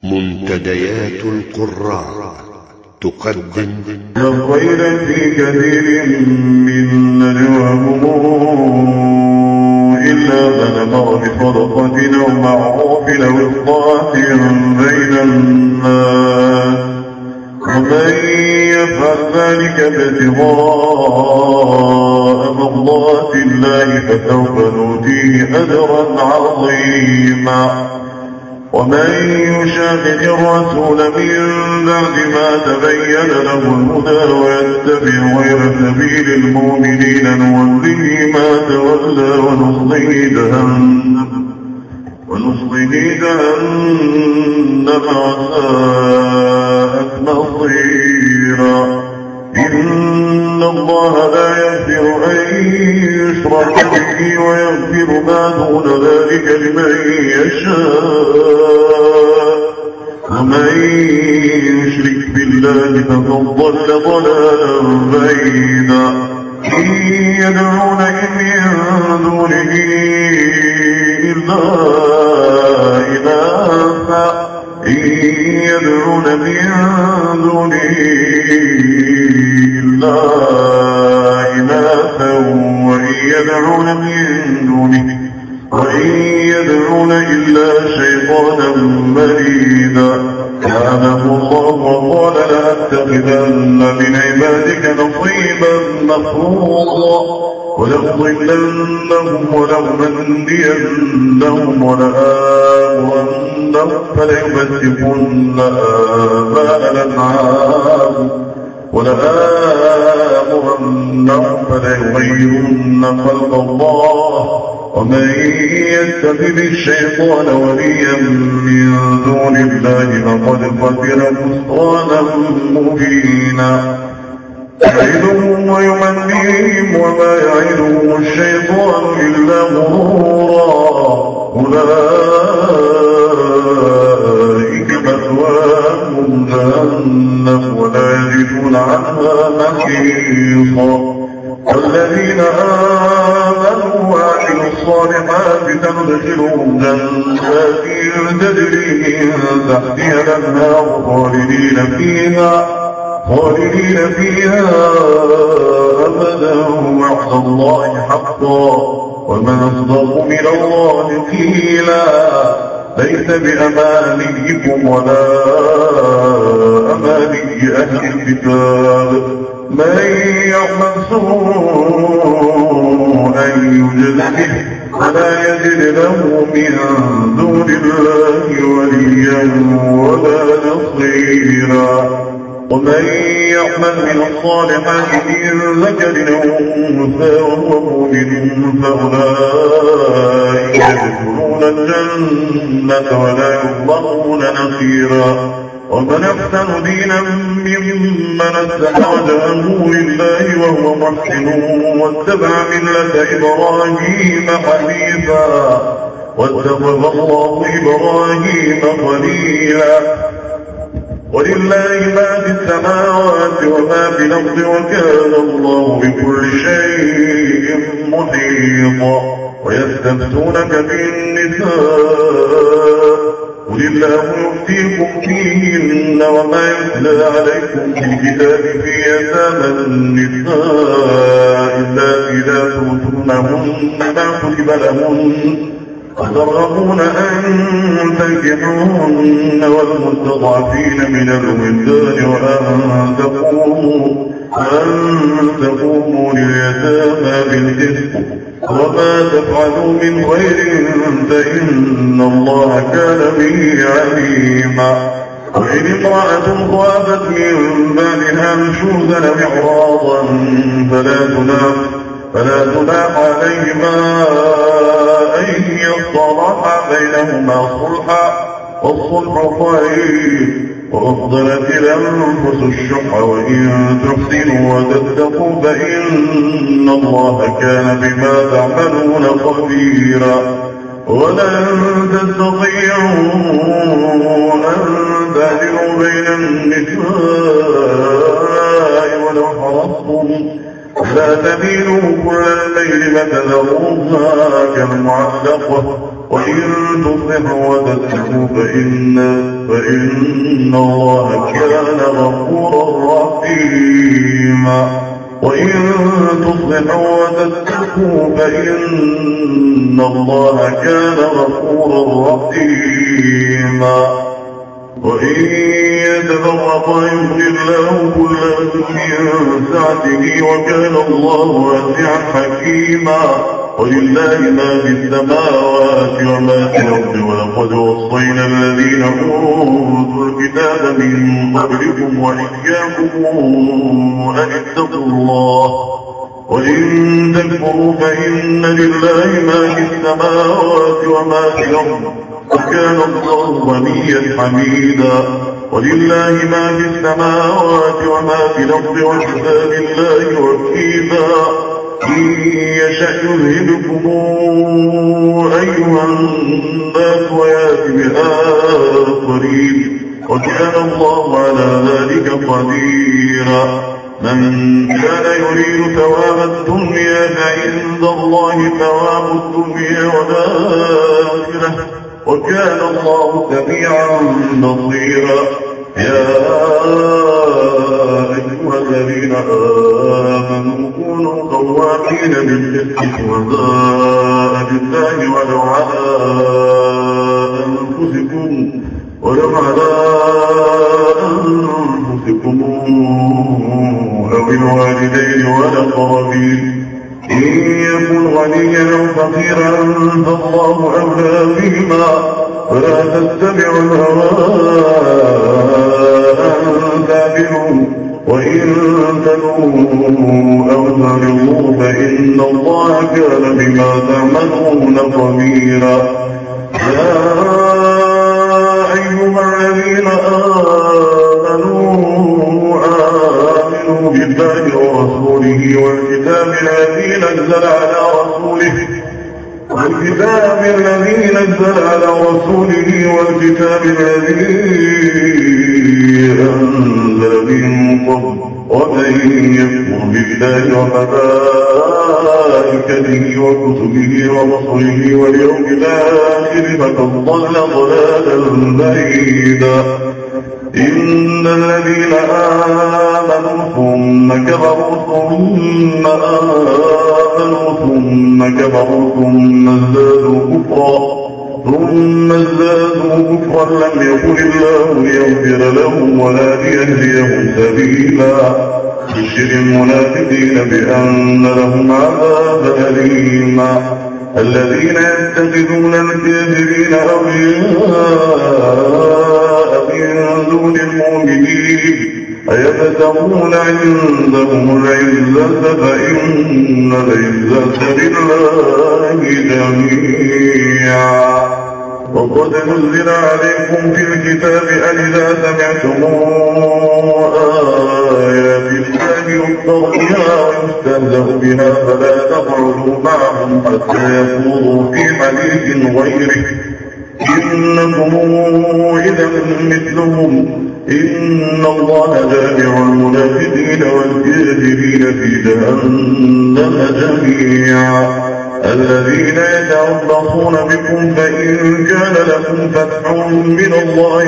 منتديات القراء تقدم الخير في كثير من نجواهم إلا من أمر بصدقة أو معروف أو إصلاح بين الناس ومن يفعل ذلك ابتغاء مرضات الله فسوف نؤتيه أجرا عظيما ومن يشاقق الرسول من بعد ما تبين له الهدى ويتبع غير سبيل المؤمنين نوله ما تولى ونصله جهنم وساءت مصيرا إن الله لا يغفر أن يشرك به ويغفر ما دون ذلك لمن يشاء ومن يشرك بالله فقد ضل ضلالا بعيدا إن يدعون من دونه إلا إناثا وإن يدعون إلا شيطانا مريدا لعنه الله وقال لأتخذن من عبادك نصيبا مفروضا ولأضلنهم ولأمنينهم ولآمرنهم فليمسكن آذان الأنعام فليغيرن خلق الله ومن يتخذ الشيطان وليا من دون الله فقد خسر خسرانا مبينا يعدهم ويمنيهم وما يعدهم الشيطان إلا غرورا أولئك مثواهم جهنم ولا يجدون عنها محيصا والذين آمنوا وعملوا الصالحات تدخلهم جنات تجري من تحتها الأنهار خالدين فيها أبدا وعد الله حقا ومن أصدق من الله قيلا ليس بأمانيكم ولا أماني أهل الكتاب من يعمل سوءا يجز به ولا يجد له من دون الله وليا ولا نصيرا ومن يعمل من الصالحات من ذكر أو أنثى وهو مؤمن فأولئك يدخلون الجنة ولا يظلمون نقيرا ومن أحسن دينا ممن أسلم وجهه لله وهو محسن واتبع ملة إبراهيم حنيفا واتخذ الله إبراهيم خليلا ولله ما في السماوات وما في الأرض وكان الله بكل شيء محيطا ويستفتونك في النساء قل الله يفتيكم فيهن وما يتلى عليكم في الكتاب في يتامى النساء اللاتي لا تؤتونهن ما كتب لهن وترغبون أن تنكحوهن والمستضعفين من الولدان وأن تقوموا لليتامى بالقسط وما تفعلوا من خير فإن الله كان به عليما وإن امرأة خافت من بعدها نشوزا أو إعراضا فلا جناح عليهما أن يصطلحا بينهما صلحا والصلح خير وأفضلت الأنفس الشح وإن تحسنوا وتتقوا فإن الله كان بما تعملون خبيرا ولن تستطيعوا أن تعدلوا بين النساء ولو حرصتم ولا تميلوا كل الميل فتذروها كالمعلقة وإن تصلحوا وتتقوا فإن الله كان غفورا رحيما وإن تصلحوا وتتقوا فإن الله كان غفورا رحيما وإن يتفرقا يغني الله كلا من سعته وكان الله واسعا حكيما ولله ما في السماوات وما في الأرض ولقد وصينا الذين أوتوا الكتاب من قبلكم وإياكم أن اتقوا الله وإن تكفروا فإن لله ما في السماوات وما في الأرض وكان الله غنيا حميدا ولله ما في السماوات وما في الأرض وكفى بالله وكيلا إن يشأ يذهبكم أيها الناس ويأتي بآخرين وكان الله على ذلك قديرا من كان يريد ثواب الدنيا فعند الله ثواب الدنيا والآخرة وكان الله سميعا بصيرا يا أيها الذين آمنوا كونوا قوامين بالقسط شهداء لله ولو على أنفسكم أو الوالدين والأقربين إن يكن غنيا أو فقيرا فالله أولى بهما فلا تتبعوا الهوى أن تعدلوا وإن تلووا أو تعرضوا فإن الله كان بما تعملون خبيرا يا أيها الذين آمنوا بالله ورسوله والكتاب الذي نزل على رسوله والكتاب الذي أنزل من قبل ومن يكفر بالله وملائكته وكتبه ورسله واليوم الآخر فقد ضل ضلالا بعيدا إن الذين آمنوا ثم كفروا ثم ازدادوا كفرا لم يكن الله ليغفر لهم ولا ليهديهم سبيلا بشر المنافقين بأن لهم عذابا أليما الذين يتخذون الكافرين أولياء من دون المؤمنين أيبتغون عندهم العزة فإن العزة لله جميعا وقد نزل عليكم في الكتاب أن إذا سمعتم آيات الله يكفر بها ويستهزأ بها فلا تقعدوا معهم حتى يخوضوا في حديث غيره إنكم إذا مثلهم إن الله جامع المنافقين والكافرين في جهنم جميعا الذين يتربصون بكم فإن كان لكم فتح من الله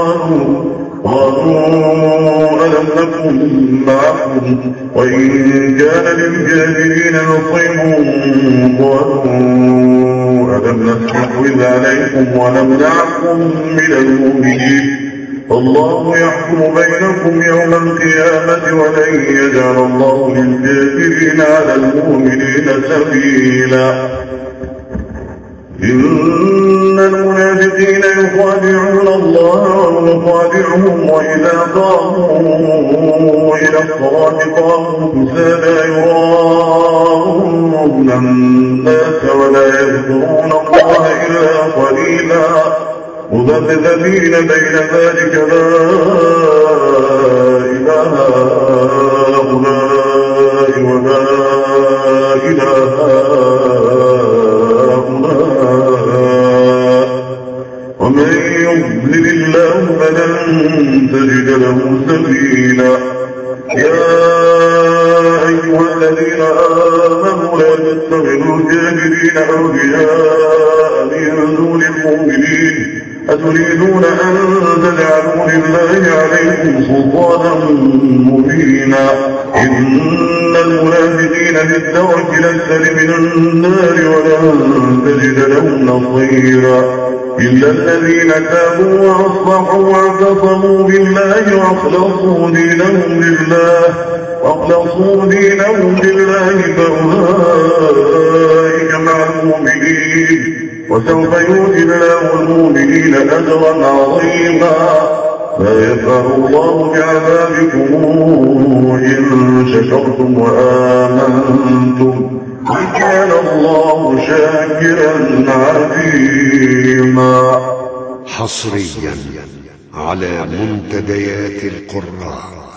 قالوا ألم نكن معكم وإن كان للكافرين نصيب قالوا ألم نستحوذ عليكم ونمنعكم من المؤمنين الله يحكم بينكم يوم القيامة ولن يجعل الله للكافرين على المؤمنين سبيلا إن المنافقين يخادعون الله وهو خادعهم وإذا قاموا إلى الصلاة قاموا كسالى يراءون الناس ولا يذكرون الله إلا قليلا مذبذبين بين ذلك لا إله هؤلاء ولا إله هؤلاء ومن يضلل الله فلن تجد له سبيلا يا أيها الذين آمنوا لا تتخذوا الكافرين أولياء من دون المؤمنين أتريدون أن تجعلوا لله عليكم سلطانا مبينا إن المنافقين في الدرك الأسفل من النار ولن تجد لهم نصيرا إلا الذين تابوا وأصلحوا واعتصموا بالله وأخلصوا دينهم لله فأولئك مع المؤمنين وسوف يؤتي الله المؤمنين أجرا عظيما لا يفعل الله بعذابكم إن شكرتم وآمنتم وكان الله شاكرا عليما. حصريا على منتديات القراء.